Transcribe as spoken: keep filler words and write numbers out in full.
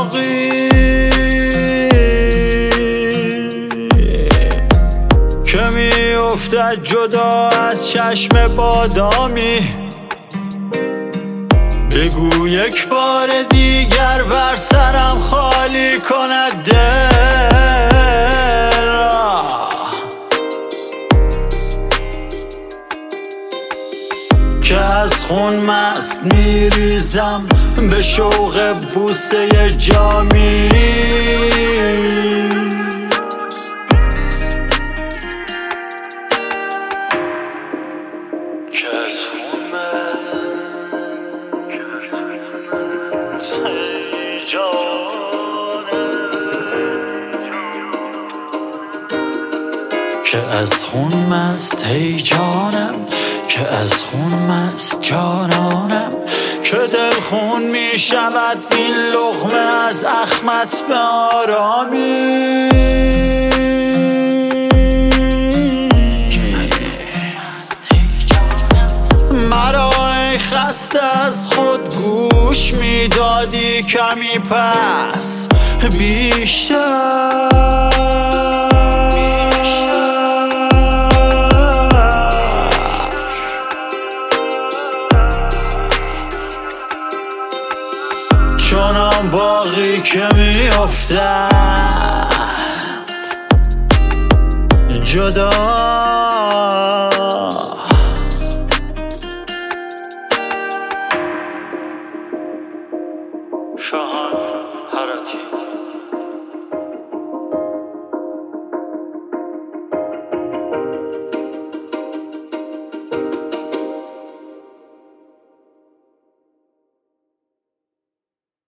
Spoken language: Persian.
باقی که می افتد جدا از چشم بادامی. بگو یک بار دیگر بر سرم خالی کند دل را، که از خون مست میریزم به شوق بوسه جامی. که از خون مست ای جانم، که از خون مست ای جانم، که از خون مست جانانم، که دل خون می شود این لقمه از اخمت به آرامی. مرا ای خسته از خود گوش می دادی کمی پس بیشتر، چونم باقی که می افتد جدا. شاهان هراتی.